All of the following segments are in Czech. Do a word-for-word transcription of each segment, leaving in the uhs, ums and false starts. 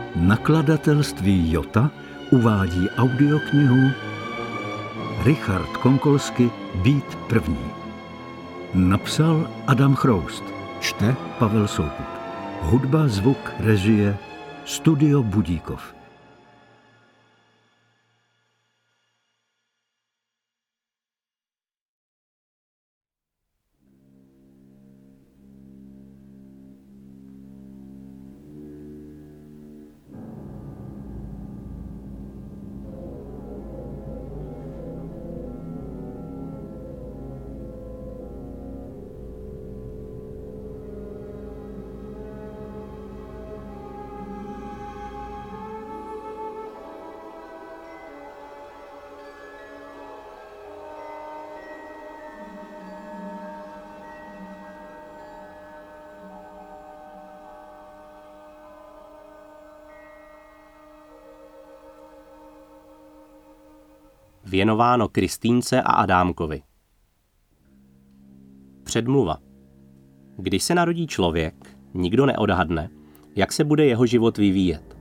Nakladatelství Jota uvádí audioknihu Richard Konkolsky Být první. Napsal Adam Chroust, čte Pavel Souput. Hudba, zvuk, režie Studio Budíkov. Věnováno Kristýnce a Adámkovi. Předmluva. Když se narodí člověk, nikdo neodhadne, jak se bude jeho život vyvíjet.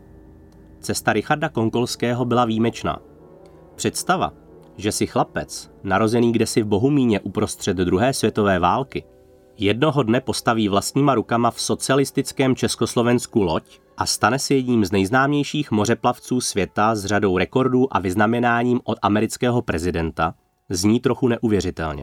Cesta Richarda Konkolského byla výjimečná. Představa, že si chlapec, narozený kdesi v Bohumíně uprostřed druhé světové války, jednoho dne postaví vlastníma rukama v socialistickém Československu loď a stane se jedním z nejznámějších mořeplavců světa s řadou rekordů a vyznamenáním od amerického prezidenta, zní trochu neuvěřitelně.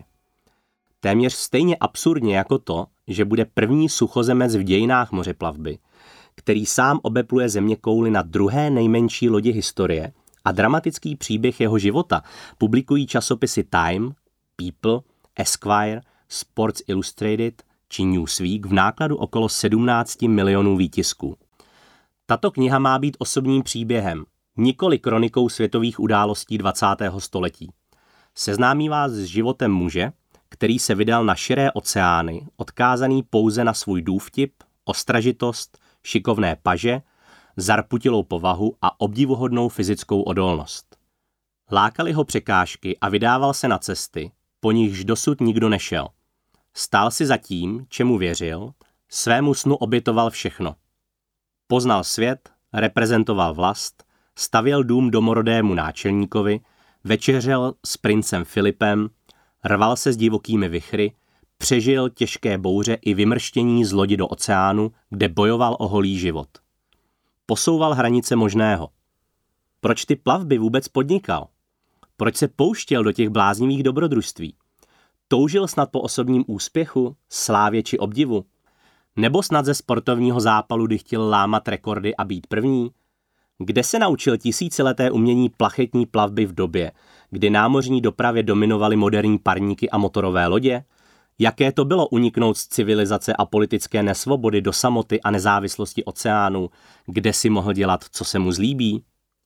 Téměř stejně absurdně jako to, že bude první suchozemec v dějinách mořeplavby, který sám obepluje zeměkouli na druhé nejmenší lodi historie a dramatický příběh jeho života publikují časopisy Time, People, Esquire, Sports Illustrated či Newsweek v nákladu okolo sedmnáct milionů výtisků. Tato kniha má být osobním příběhem, nikoli kronikou světových událostí dvacátého století. Seznámí vás s životem muže, který se vydal na širé oceány, odkázaný pouze na svůj důvtip, ostražitost, šikovné paže, zarputilou povahu a obdivuhodnou fyzickou odolnost. Lákaly ho překážky a vydával se na cesty, po nichž dosud nikdo nešel. Stál si za tím, čemu věřil, svému snu obětoval všechno. Poznal svět, reprezentoval vlast, stavěl dům domorodému náčelníkovi, večeřel s princem Filipem, rval se s divokými vichry, přežil těžké bouře i vymrštění z lodi do oceánu, kde bojoval o holý život. Posouval hranice možného. Proč ty plavby vůbec podnikal? Proč se pouštěl do těch bláznivých dobrodružství? Toužil snad po osobním úspěchu, slávě či obdivu? Nebo snad ze sportovního zápalu, kdy chtěl lámat rekordy a být první? Kde se naučil tisícileté umění plachetní plavby v době, kdy námořní dopravě dominovaly moderní parníky a motorové lodě? Jaké to bylo uniknout z civilizace a politické nesvobody do samoty a nezávislosti oceánu, kde si mohl dělat, co se mu zlíbí?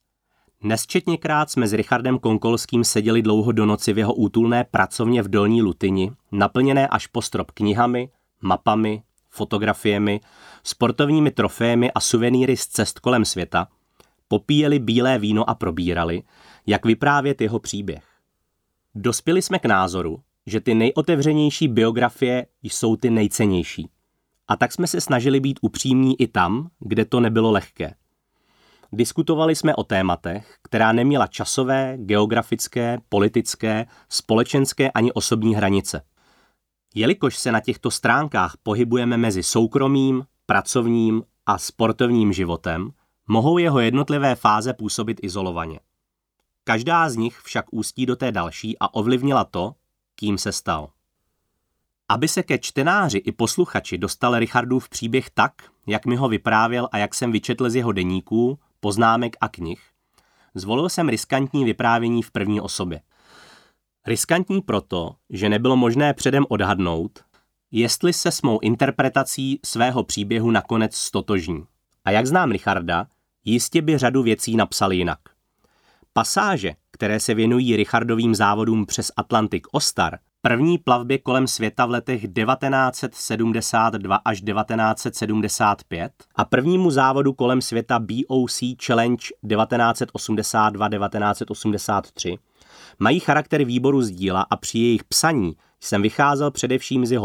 Nesčetněkrát jsme s Richardem Konkolským seděli dlouho do noci v jeho útulné pracovně v Dolní Lutyni, naplněné až po strop knihami, mapami, fotografiemi, sportovními trofémy a suvenýry z cest kolem světa, popíjeli bílé víno a probírali, jak vyprávět jeho příběh. Dospěli jsme k názoru, že ty nejotevřenější biografie jsou ty nejcennější. A tak jsme se snažili být upřímní i tam, kde to nebylo lehké. Diskutovali jsme o tématech, která neměla časové, geografické, politické, společenské ani osobní hranice. Jelikož se na těchto stránkách pohybujeme mezi soukromým, pracovním a sportovním životem, mohou jeho jednotlivé fáze působit izolovaně. Každá z nich však ústí do té další a ovlivnila to, kým se stal. Aby se ke čtenáři i posluchači dostal Richardův příběh tak, jak mi ho vyprávěl a jak jsem vyčetl z jeho deníků, poznámek a knih, zvolil jsem riskantní vyprávění v první osobě. Riskantní proto, že nebylo možné předem odhadnout, jestli se s mou interpretací svého příběhu nakonec stotožní. A jak znám Richarda, jistě by řadu věcí napsal jinak. Pasáže, které se věnují Richardovým závodům přes Atlantik Ostar, první plavbě kolem světa v letech devatenáct set sedmdesát dva až devatenáct set sedmdesát pět a prvnímu závodu kolem světa B O C Challenge devatenáct set osmdesát dva až devatenáct set osmdesát tři, mají charakter výboru z díla a při jejich psaní jsem vycházel především z jeho